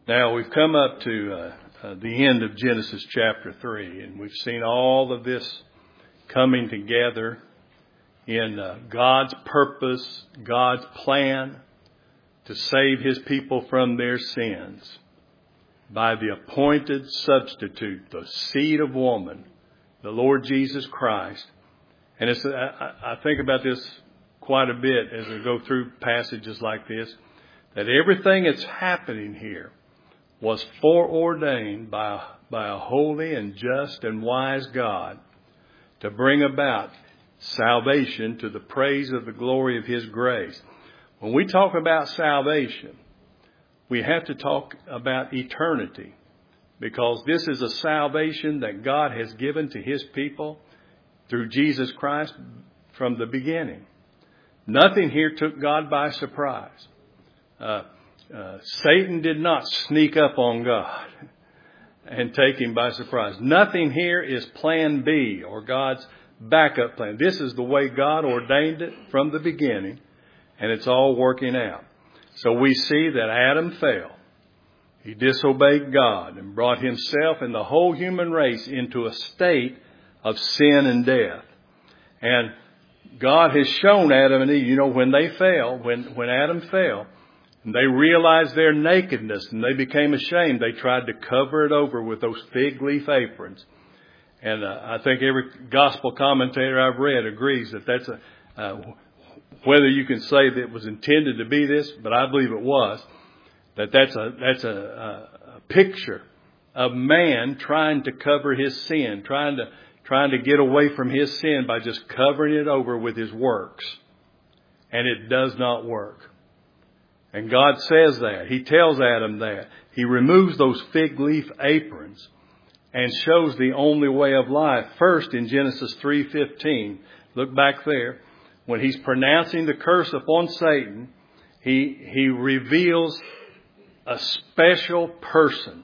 Now, we've come up to the end of Genesis chapter 3, and we've seen all of this coming together in God's purpose, God's plan to save His people from their sins by the appointed substitute, the seed of woman, the Lord Jesus Christ. And I think about this quite a bit as I go through passages like this, that everything that's happening here was foreordained by a holy and just and wise God to bring about salvation to the praise of the glory of His grace. When we talk about salvation, we have to talk about eternity, because this is a salvation that God has given to His people through Jesus Christ from the beginning. Nothing here took God by surprise. Satan did not sneak up on God and take Him by surprise. Nothing here is plan B or God's backup plan. This is the way God ordained it from the beginning, and it's all working out. So we see that Adam fell. He disobeyed God and brought himself and the whole human race into a state of sin and death. And God has shown Adam and Eve, when they fell, when Adam fell, and they realized their nakedness and they became ashamed, they tried to cover it over with those fig leaf aprons. And I think every gospel commentator I've read agrees that that's whether you can say that it was intended to be this, but I believe it was, that's a picture of man trying to cover his sin, trying to get away from his sin by just covering it over with his works. And it does not work. And God says that. He tells Adam that. He removes those fig leaf aprons and shows the only way of life. First, in Genesis 3:15, look back there, when He's pronouncing the curse upon Satan, He reveals a special person.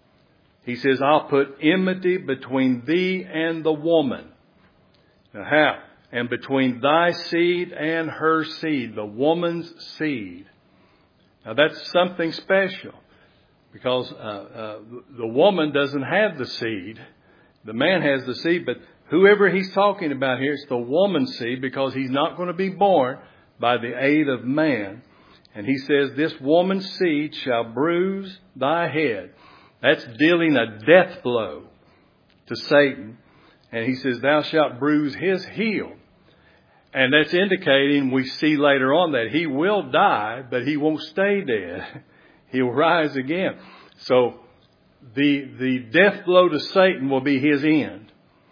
He says, I'll put enmity between thee and the woman. Now how? And between thy seed and her seed, the woman's seed. Now that's something special, because the woman doesn't have the seed. The man has the seed, but whoever He's talking about here, it's the woman's seed, because he's not going to be born by the aid of man. And He says, this woman's seed shall bruise thy head. That's dealing a death blow to Satan. And He says, thou shalt bruise his heel. And that's indicating, we see later on, that he will die, but he won't stay dead. He'll rise again. So the death blow to Satan will be his end.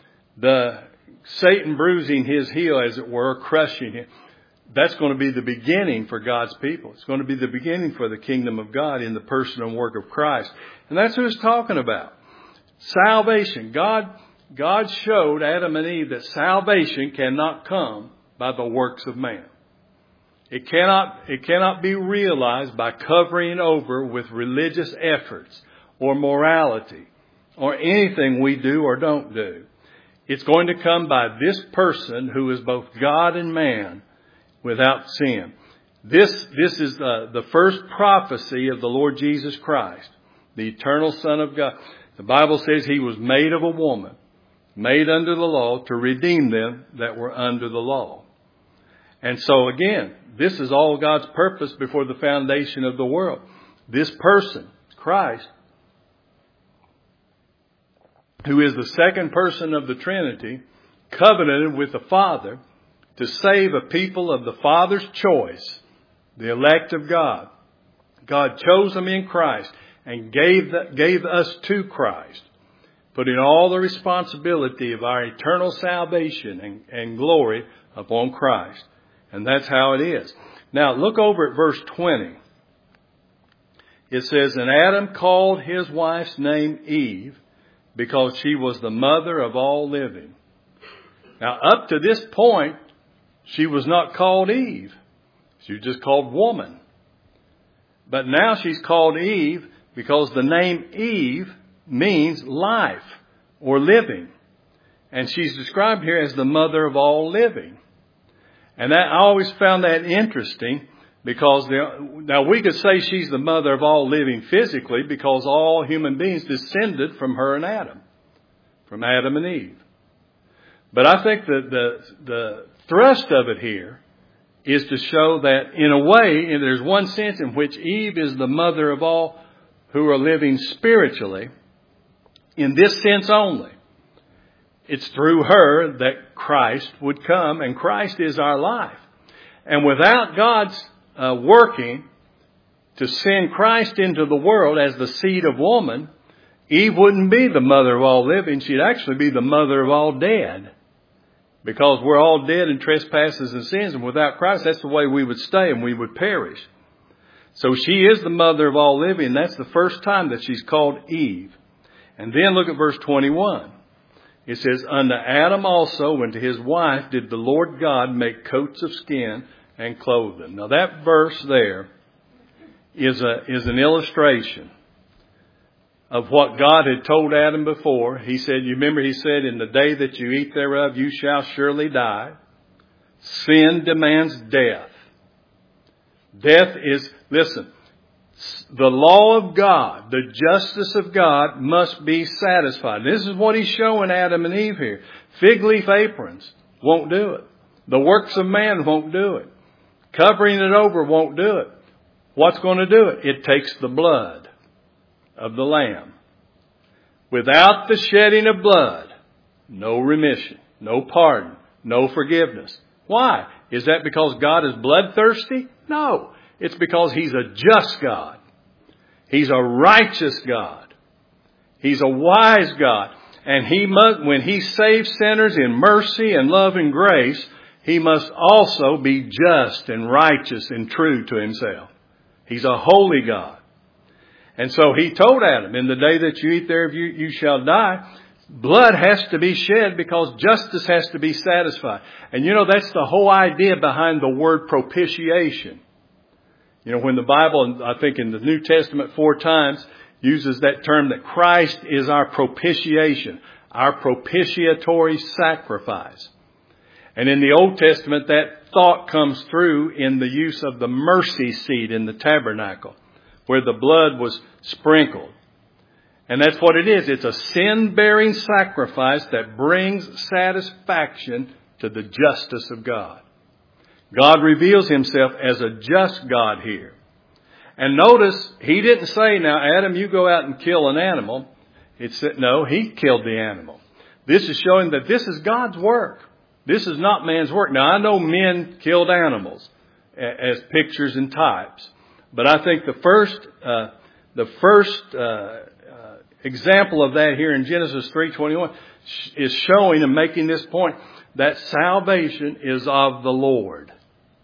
The Satan bruising his heel, as it were, crushing him, that's going to be the beginning for God's people. It's going to be the beginning for the kingdom of God in the person and work of Christ. And that's what it's talking about. Salvation. God showed Adam and Eve that salvation cannot come by the works of man. It cannot be realized by covering over with religious efforts or morality or anything we do or don't do. It's going to come by this person who is both God and man without sin. This is the first prophecy of the Lord Jesus Christ, the eternal Son of God. The Bible says He was made of a woman, made under the law to redeem them that were under the law. And so again, this is all God's purpose before the foundation of the world. This person, Christ, who is the second person of the Trinity, covenanted with the Father to save a people of the Father's choice, the elect of God. God chose them in Christ and gave us to Christ, putting all the responsibility of our eternal salvation and glory upon Christ. And that's how it is. Now look over at verse 20. It says, and Adam called his wife's name Eve, because she was the mother of all living. Now up to this point, she was not called Eve. She was just called woman. But now she's called Eve because the name Eve means life or living. And she's described here as the mother of all living. And I always found that interesting, Because now we could say she's the mother of all living physically because all human beings descended from her and Adam, from Adam and Eve. But I think that the thrust of it here is to show that in a way, and there's one sense in which Eve is the mother of all who are living spiritually, in this sense only. It's through her that Christ would come, and Christ is our life. And without God's working to send Christ into the world as the seed of woman, Eve wouldn't be the mother of all living. She'd actually be the mother of all dead. Because we're all dead in trespasses and sins, and without Christ, that's the way we would stay and we would perish. So she is the mother of all living. That's the first time that she's called Eve. And then look at verse 21. It says, unto Adam also and to his wife did the Lord God make coats of skin and clothe them. Now that verse there is an illustration of what God had told Adam before. He said, you remember he said, in the day that you eat thereof, you shall surely die. Sin demands death. Death is, listen, the law of God, the justice of God must be satisfied. This is what he's showing Adam and Eve here. Fig leaf aprons won't do it. The works of man won't do it. Covering it over won't do it. What's going to do it? It takes the blood of the Lamb. Without the shedding of blood, no remission, no pardon, no forgiveness. Why? Is that because God is bloodthirsty? No. It's because He's a just God. He's a righteous God. He's a wise God. And He must, when He saves sinners in mercy and love and grace, He must also be just and righteous and true to Himself. He's a holy God. And so He told Adam, in the day that you eat thereof, you shall die. Blood has to be shed because justice has to be satisfied. And you know, that's the whole idea behind the word propitiation. You know, when the Bible, I think in the New Testament 4 times, uses that term that Christ is our propitiation, our propitiatory sacrifice. And in the Old Testament, that thought comes through in the use of the mercy seat in the tabernacle, where the blood was sprinkled. And that's what it is. It's a sin-bearing sacrifice that brings satisfaction to the justice of God. God reveals Himself as a just God here. And notice, He didn't say, now, Adam, you go out and kill an animal. It said, no, He killed the animal. This is showing that this is God's work. This is not man's work. Now, I know men killed animals as pictures and types. But I think the first example of that here in Genesis 3:21 is showing and making this point that salvation is of the Lord.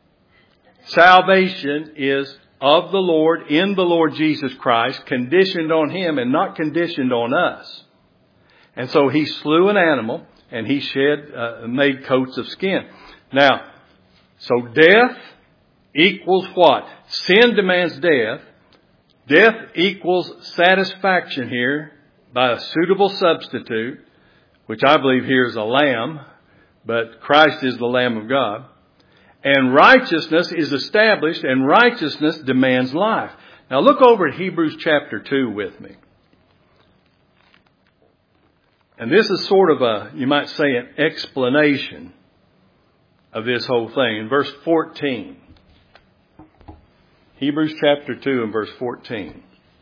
Salvation is of the Lord, in the Lord Jesus Christ, conditioned on Him and not conditioned on us. And so He slew an animal and He made coats of skin. Now, so death equals what? Sin demands death. Death equals satisfaction here by a suitable substitute, which I believe here is a lamb, but Christ is the Lamb of God. And righteousness is established, and righteousness demands life. Now look over at Hebrews chapter 2 with me. And this is sort of you might say, an explanation of this whole thing. In verse 14. Hebrews chapter 2 and verse 14.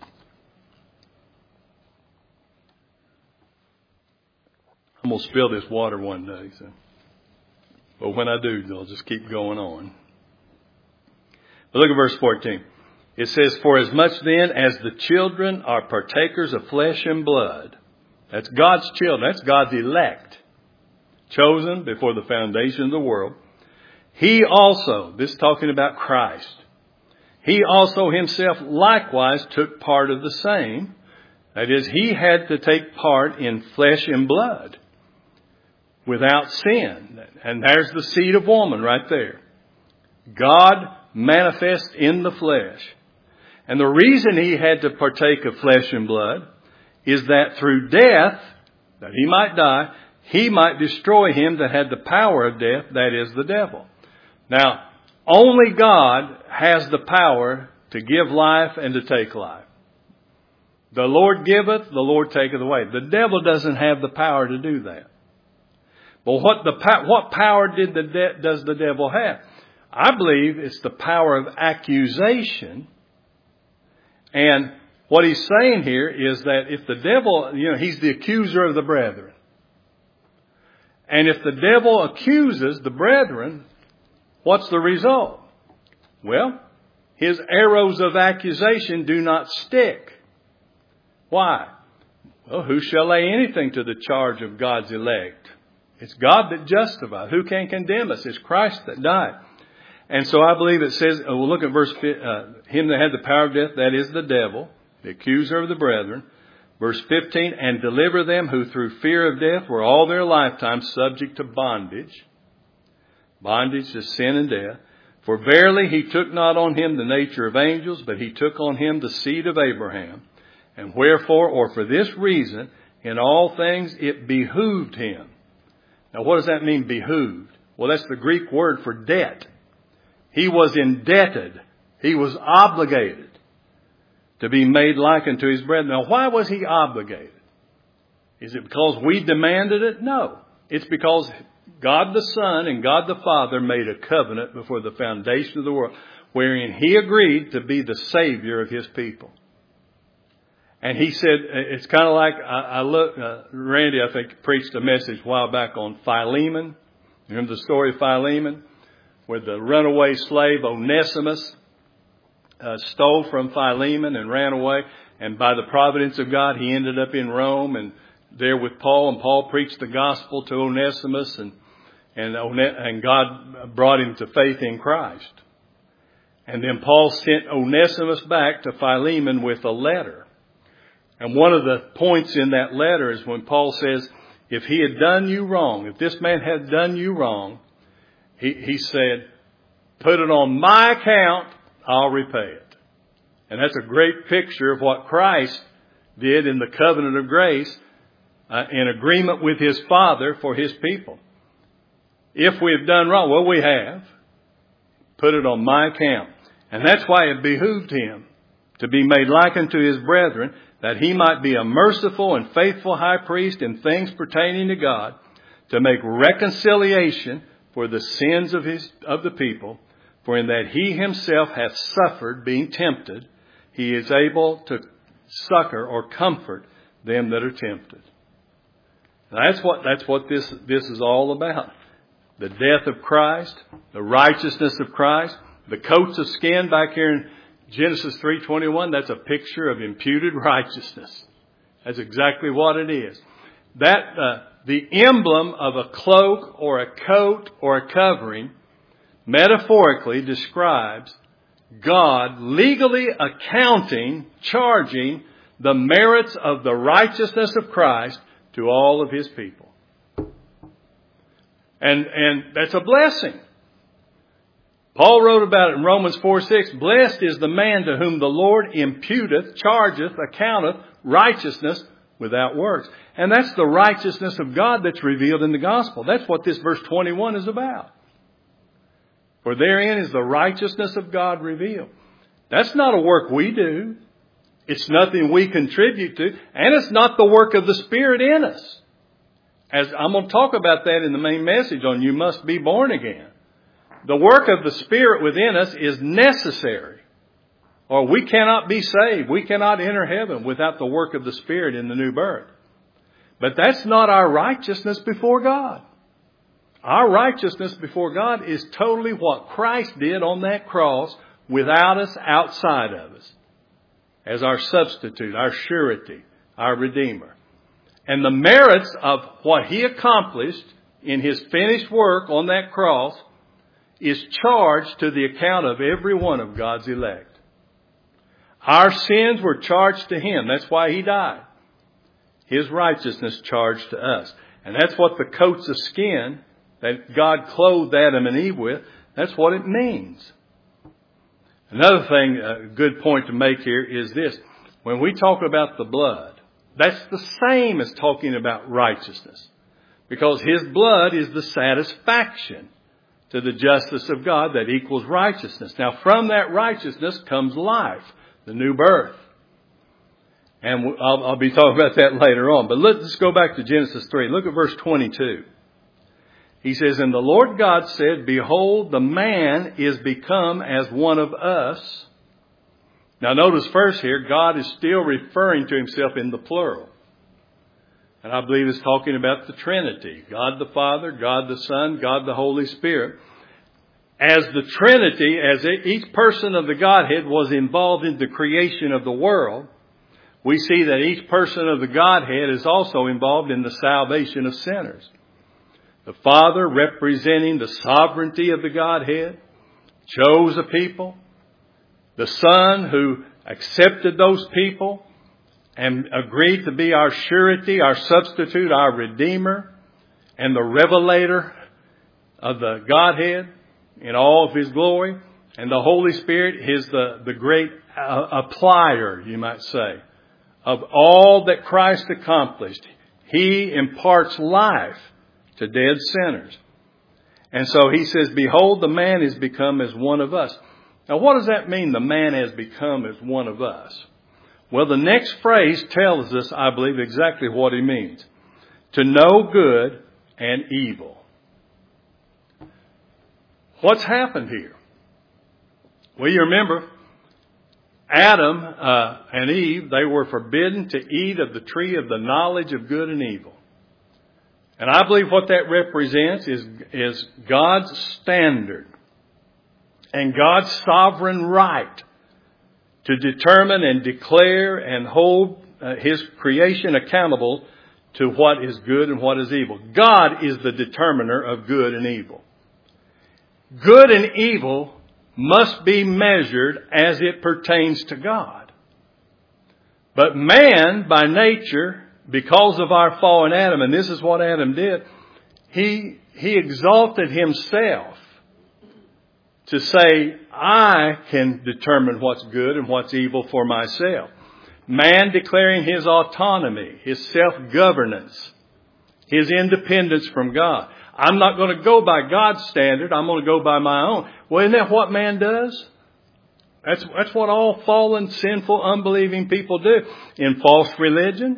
I'm going to spill this water one day. But when I do, they'll just keep going on. But look at verse 14. It says, for as much then as the children are partakers of flesh and blood. That's God's children. That's God's elect. Chosen before the foundation of the world. He also, this is talking about Christ. He also Himself likewise took part of the same. That is, He had to take part in flesh and blood without sin. And there's the seed of woman right there. God manifest in the flesh. And the reason He had to partake of flesh and blood is that through death, that He might die, He might destroy him that had the power of death, that is the devil. Now, Only God has the power to give life and to take life. The Lord giveth, the Lord taketh away. The devil doesn't have the power to do that. But what power does the devil have? I believe it's the power of accusation. And what he's saying here is that if the devil, he's the accuser of the brethren. And if the devil accuses the brethren, what's the result? Well, his arrows of accusation do not stick. Why? Well, who shall lay anything to the charge of God's elect? It's God that justifies. Who can condemn us? It's Christ that died. And so I believe it says, we'll look at verse, him that had the power of death, that is the devil, the accuser of the brethren. Verse 15, and deliver them who through fear of death were all their lifetime subject to bondage. Bondage to sin and death. For verily he took not on him the nature of angels, but he took on him the seed of Abraham. And wherefore, or for this reason, in all things it behooved him. Now what does that mean, behooved? Well, that's the Greek word for debt. He was indebted. He was obligated to be made like unto his brethren. Now, why was he obligated? Is it because we demanded it? No. It's because God the Son and God the Father made a covenant before the foundation of the world, wherein he agreed to be the Savior of his people. And he said, it's kind of like, Randy, I think, preached a message a while back on Philemon. You remember the story of Philemon? Where the runaway slave Onesimus stole from Philemon and ran away. And by the providence of God, he ended up in Rome and there with Paul. And Paul preached the gospel to Onesimus. And God brought him to faith in Christ. And then Paul sent Onesimus back to Philemon with a letter. And one of the points in that letter is when Paul says, if he had done you wrong, if this man had done you wrong, he said, put it on my account, I'll repay it. And that's a great picture of what Christ did in the covenant of grace in agreement with his Father for his people. If we have done wrong, well, we have. Put it on my account. And that's why it behooved him to be made like unto his brethren, that he might be a merciful and faithful high priest in things pertaining to God, to make reconciliation for the sins of the people, for in that he himself hath suffered being tempted, he is able to succor or comfort them that are tempted. That's what this is all about. The death of Christ, the righteousness of Christ, the coats of skin back here in Genesis 3:21, that's a picture of imputed righteousness. That's exactly what it is. The emblem of a cloak or a coat or a covering metaphorically describes God legally charging the merits of the righteousness of Christ to all of his people. And that's a blessing. Paul wrote about it in Romans 4:6. Blessed is the man to whom the Lord imputeth, chargeth, accounteth righteousness without works. And that's the righteousness of God that's revealed in the gospel. That's what this verse 21 is about. For therein is the righteousness of God revealed. That's not a work we do. It's nothing we contribute to. And it's not the work of the Spirit in us. As I'm going to talk about that in the main message on You Must Be Born Again. The work of the Spirit within us is necessary. Or we cannot be saved. We cannot enter heaven without the work of the Spirit in the new birth. But that's not our righteousness before God. Our righteousness before God is totally what Christ did on that cross without us, outside of us. As our substitute, our surety, our Redeemer. And the merits of what He accomplished in His finished work on that cross is charged to the account of every one of God's elect. Our sins were charged to Him. That's why He died. His righteousness charged to us. And that's what the coats of skin that God clothed Adam and Eve with, that's what it means. Another thing, a good point to make here is this. When we talk about the blood, that's the same as talking about righteousness. Because His blood is the satisfaction to the justice of God that equals righteousness. Now, from that righteousness comes life, the new birth. And I'll be talking about that later on. But let's go back to Genesis 3. Look at verse 22. He says, "And the Lord God said, Behold, the man is become as one of us." Now notice first here, God is still referring to himself in the plural. And I believe it's talking about the Trinity. God the Father, God the Son, God the Holy Spirit. As the Trinity, as each person of the Godhead was involved in the creation of the world, we see that each person of the Godhead is also involved in the salvation of sinners. The Father, representing the sovereignty of the Godhead, chose a people. The Son, who accepted those people and agreed to be our surety, our substitute, our Redeemer, and the revelator of the Godhead in all of His glory. And the Holy Spirit is the great applier, you might say, of all that Christ accomplished. He imparts life to dead sinners. And so He says, "Behold, the man is become as one of us." Now, what does that mean, the man has become as one of us? Well, the next phrase tells us, I believe, exactly what He means. To know good and evil. What's happened here? Well, you remember, Adam and Eve, they were forbidden to eat of the tree of the knowledge of good and evil. And I believe what that represents is God's standard and God's sovereign right to determine and declare and hold His creation accountable to what is good and what is evil. God is the determiner of good and evil. Good and evil must be measured as it pertains to God. But man, by nature, because of our fallen Adam, and this is what Adam did, he exalted himself to say, I can determine what's good and what's evil for myself. Man declaring his autonomy, his self-governance, his independence from God. I'm not going to go by God's standard. I'm going to go by my own. Well, isn't that what man does? That's what all fallen, sinful, unbelieving people do in false religion.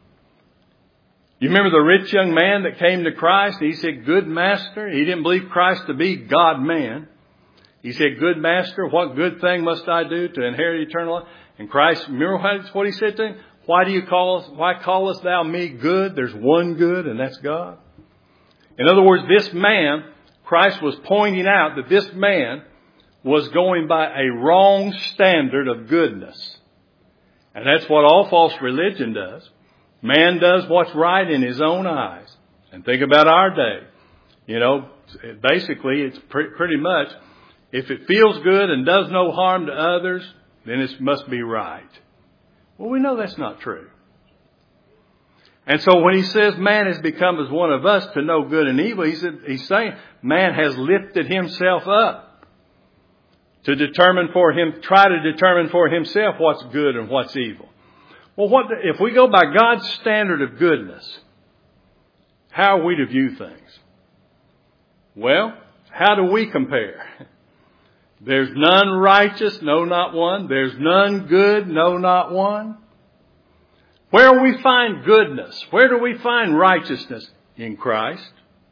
You remember the rich young man that came to Christ? He said, "Good master." He didn't believe Christ to be God-man. He said, "Good master, what good thing must I do to inherit eternal life?" And Christ, remember what He said to him? Why callest thou me good? There's one good, and that's God. In other words, this man, Christ was pointing out that this man was going by a wrong standard of goodness. And that's what all false religion does. Man does what's right in his own eyes. And think about our day. You know, basically it's pretty much, if it feels good and does no harm to others, then it must be right. Well, we know that's not true. And so when He says man has become as one of us to know good and evil, He's saying man has lifted himself up to try to determine for himself what's good and what's evil. Well, if we go by God's standard of goodness, how are we to view things? Well, how do we compare? There's none righteous, no, not one. There's none good, no, not one. Where do we find goodness? Where do we find righteousness? In Christ.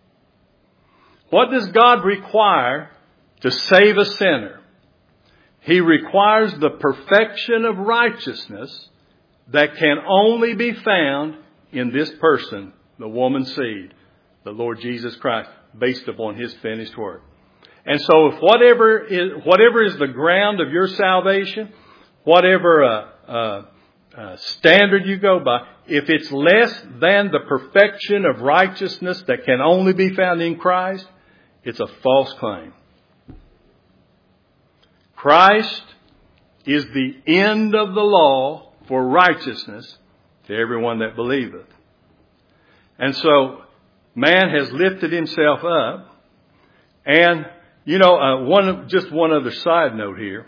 What does God require to save a sinner? He requires the perfection of righteousness that can only be found in this person, the woman's seed, the Lord Jesus Christ, based upon His finished work. And so if whatever is the ground of your salvation, whatever standard you go by, if it's less than the perfection of righteousness that can only be found in Christ, it's a false claim. Christ is the end of the law for righteousness to everyone that believeth. And so man has lifted himself up. And, you know, just one other side note here.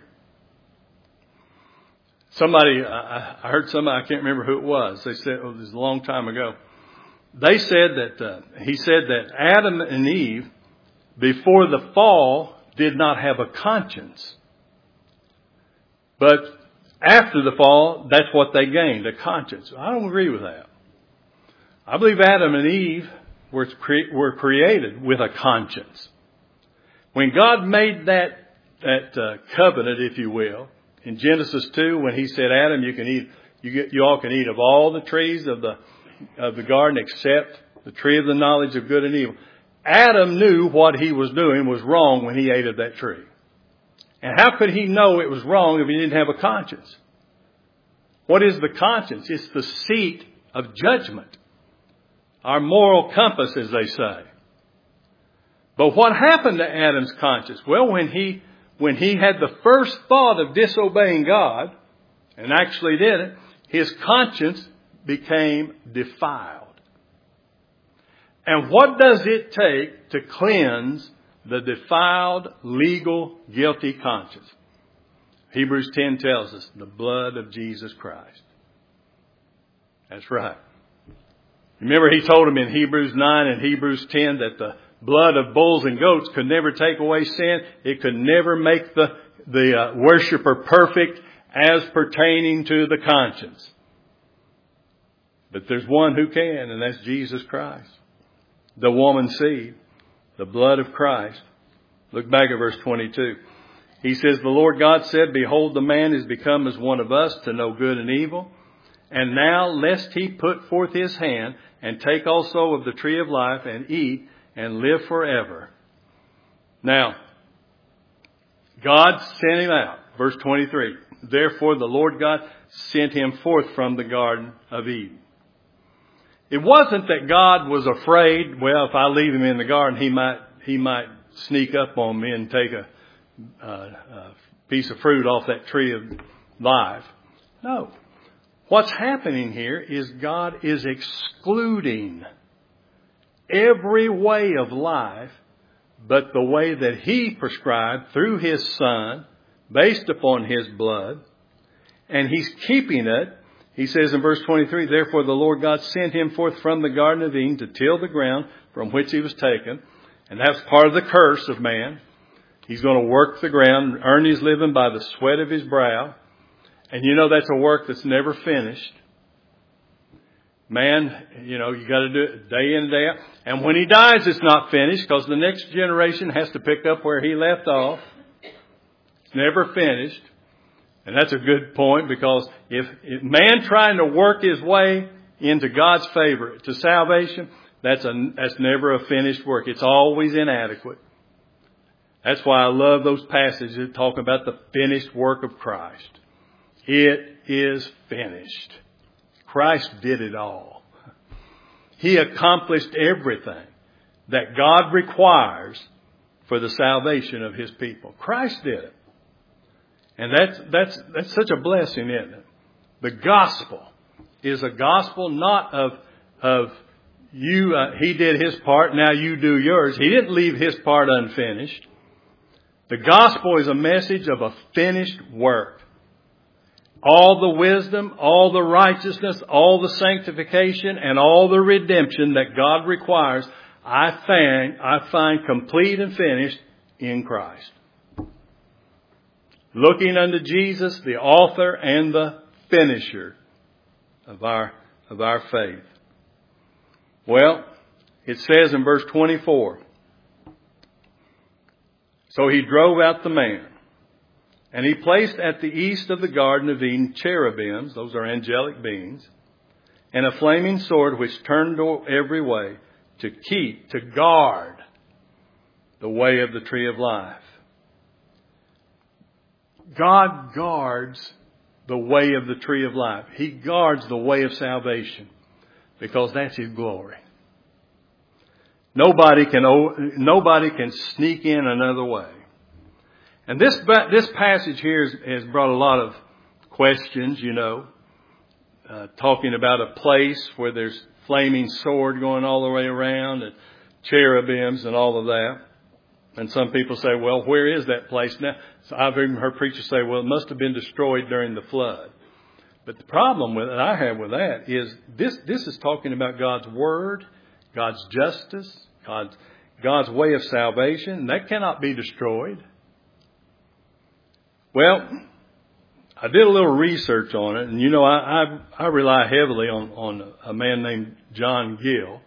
I heard somebody, I can't remember who it was. They said, it was a long time ago. They said that, he said that Adam and Eve before the fall did not have a conscience. But after the fall, that's what they gained, a conscience. I don't agree with that. I believe Adam and Eve were created with a conscience. When God made that covenant, if you will, in Genesis 2, when He said, Adam, you all can eat of all the trees of the garden except the tree of the knowledge of good and evil. Adam knew what he was doing was wrong when he ate of that tree. And how could he know it was wrong if he didn't have a conscience? What is the conscience? It's the seat of judgment. Our moral compass, as they say. But what happened to Adam's conscience? Well, when he had the first thought of disobeying God, and actually did it, his conscience became defiled. And what does it take to cleanse the defiled, legal, guilty conscience? Hebrews 10 tells us the blood of Jesus Christ. That's right. Remember He told them in Hebrews 9 and Hebrews 10 that the blood of bulls and goats could never take away sin. It could never make the worshiper perfect as pertaining to the conscience. But there's one who can, and that's Jesus Christ. The woman's seed, the blood of Christ. Look back at verse 22. He says, the Lord God said, behold, the man is become as one of us to know good and evil. And now, lest he put forth his hand and take also of the tree of life and eat and live forever. Now, God sent him out. Verse 23. Therefore, the Lord God sent him forth from the Garden of Eden. It wasn't that God was afraid, well, if I leave him in the garden, he might sneak up on me and take a piece of fruit off that tree of life. No. What's happening here is God is excluding every way of life but the way that He prescribed through His Son, based upon His blood, and He's keeping it. He says in verse 23, therefore the Lord God sent him forth from the Garden of Eden to till the ground from which he was taken. And that's part of the curse of man. He's going to work the ground, earn his living by the sweat of his brow. And you know that's a work that's never finished. Man, you got to do it day in and day out. And when he dies, it's not finished because the next generation has to pick up where he left off. It's never finished. And that's a good point because if man trying to work his way into God's favor to salvation, that's never a finished work. It's always inadequate. That's why I love those passages that talk about the finished work of Christ. It is finished. Christ did it all. He accomplished everything that God requires for the salvation of His people. Christ did it. And that's such a blessing, isn't it? The gospel is a gospel not of you, He did His part, now you do yours. He didn't leave His part unfinished. The gospel is a message of a finished work. All the wisdom, all the righteousness, all the sanctification, and all the redemption that God requires, I find complete and finished in Christ. Looking unto Jesus, the author and the finisher of our faith. Well, it says in verse 24, so he drove out the man, and he placed at the east of the Garden of Eden cherubims, those are angelic beings, and a flaming sword which turned every way to guard the way of the tree of life. God guards the way of the tree of life. He guards the way of salvation because that's His glory. Nobody can sneak in another way. And this passage here has brought a lot of questions, talking about a place where there's flaming sword going all the way around and cherubims and all of that. And some people say, well, where is that place now? So I've even heard preachers say, well, it must have been destroyed during the flood. But the problem that I have with that is this is talking about God's Word, God's justice, God's way of salvation. That cannot be destroyed. Well, I did a little research on it, and you know, I rely heavily on a man named John Gill.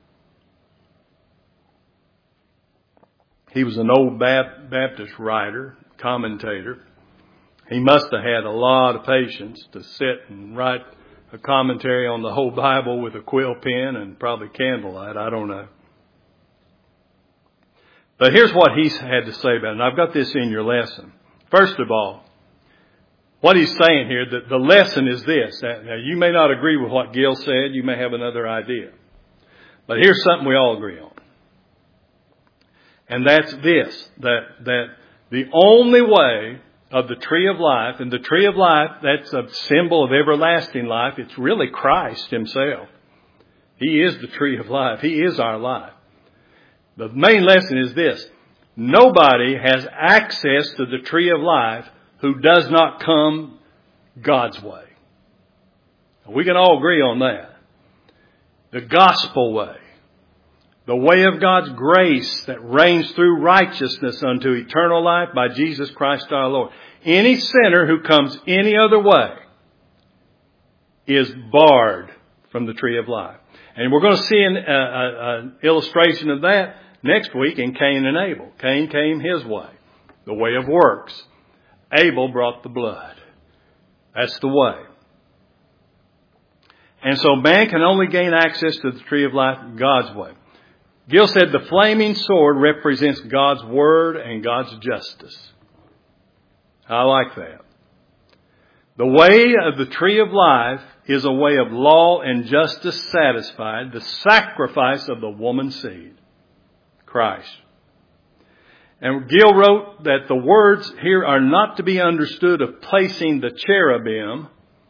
He was an old Baptist writer, commentator. He must have had a lot of patience to sit and write a commentary on the whole Bible with a quill pen and probably candlelight. I don't know. But here's what he's had to say about it. And I've got this in your lesson. First of all, what he's saying here, that the lesson is this. Now, you may not agree with what Gill said. You may have another idea. But here's something we all agree on. And that's this, that the only way of the tree of life, and the tree of life, that's a symbol of everlasting life. It's really Christ himself. He is the tree of life. He is our life. The main lesson is this. Nobody has access to the tree of life who does not come God's way. We can all agree on that. The gospel way. The way of God's grace that reigns through righteousness unto eternal life by Jesus Christ our Lord. Any sinner who comes any other way is barred from the tree of life. And we're going to see an illustration of that next week in Cain and Abel. Cain came his way, the way of works. Abel brought the blood. That's the way. And so man can only gain access to the tree of life God's way. Gill said the flaming sword represents God's word and God's justice. I like that. The way of the tree of life is a way of law and justice satisfied, the sacrifice of the woman's seed, Christ. And Gill wrote that the words here are not to be understood of placing the cherubim,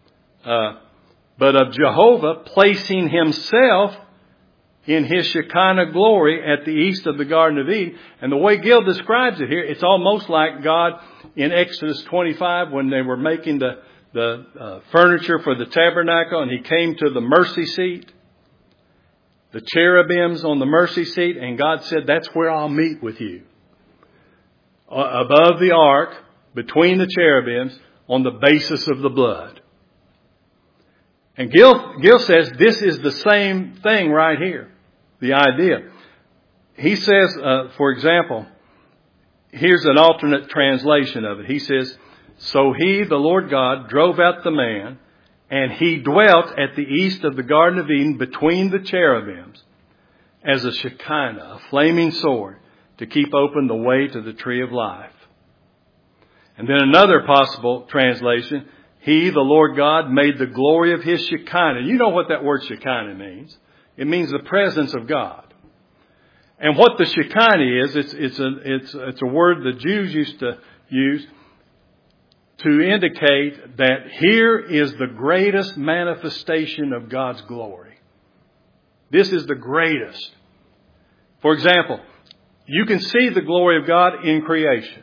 but of Jehovah placing himself in his Shekinah glory at the east of the Garden of Eden. And the way Gill describes it here, it's almost like God in Exodus 25 when they were making the furniture for the tabernacle and he came to the mercy seat, the cherubims on the mercy seat, and God said, that's where I'll meet with you. Above the ark, between the cherubims, on the basis of the blood. And Gill says this is the same thing right here. The idea. He says, for example, here's an alternate translation of it. He says, so he, the Lord God, drove out the man, and he dwelt at the east of the Garden of Eden between the cherubims as a Shekinah, a flaming sword, to keep open the way to the tree of life. And then another possible translation, he, the Lord God, made the glory of his Shekinah. You know what that word Shekinah means. It means the presence of God. And what the Shekinah is, it's a word the Jews used to use to indicate that here is the greatest manifestation of God's glory. This is the greatest. For example, you can see the glory of God in creation.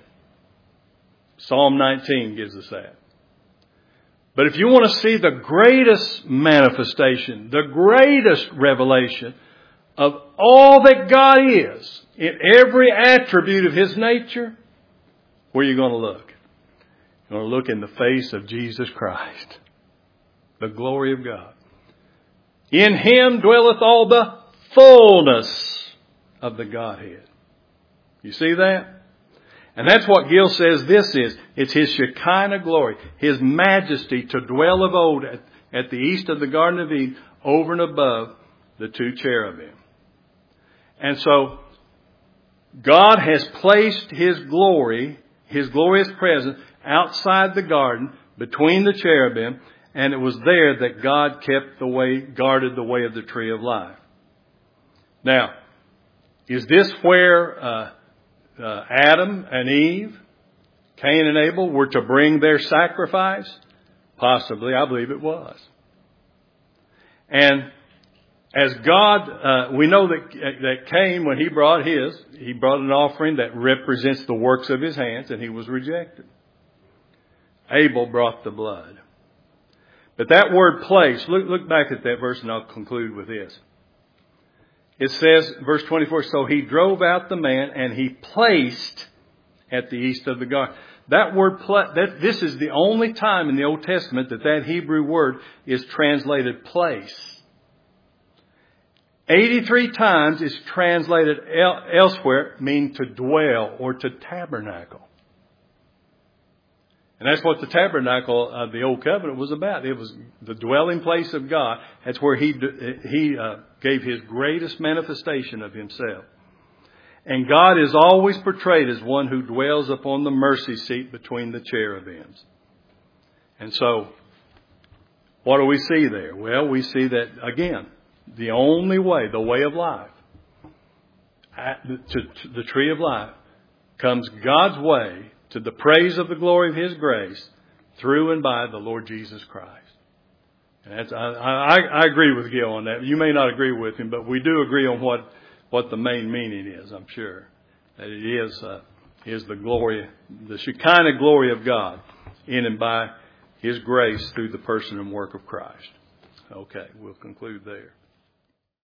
Psalm 19 gives us that. But if you want to see the greatest manifestation, the greatest revelation of all that God is, in every attribute of his nature, where are you going to look? You're going to look in the face of Jesus Christ, the glory of God. In him dwelleth all the fullness of the Godhead. You see that? And that's what Gill says this is. It's his Shekinah glory, his majesty to dwell of old at the east of the Garden of Eden, over and above the two cherubim. And so, God has placed his glory, his glorious presence, outside the garden, between the cherubim, and it was there that God guarded the way of the tree of life. Now, is this where Adam and Eve, Cain and Abel, were to bring their sacrifice? Possibly. I believe it was. And as God, we know that Cain, when he brought an offering that represents the works of his hands, and he was rejected. Abel brought the blood. But that word place, look back at that verse and I'll conclude with this. it says, verse 24, so he drove out the man and he placed at the east of the garden. That word, this is the only time in the Old Testament that Hebrew word is translated place. 83 times it's translated elsewhere, meaning to dwell or to tabernacle. And that's what the tabernacle of the Old Covenant was about. It was the dwelling place of God. That's where He gave His greatest manifestation of Himself. And God is always portrayed as one who dwells upon the mercy seat between the cherubims. And so, what do we see there? Well, we see that, again, the only way, the way of life, to the tree of life, comes God's way to the praise of the glory of His grace through and by the Lord Jesus Christ. And I agree with Gil on that. You may not agree with him, but we do agree on what the main meaning is, I'm sure. That it is the glory, the Shekinah glory of God in and by His grace through the person and work of Christ. Okay, we'll conclude there.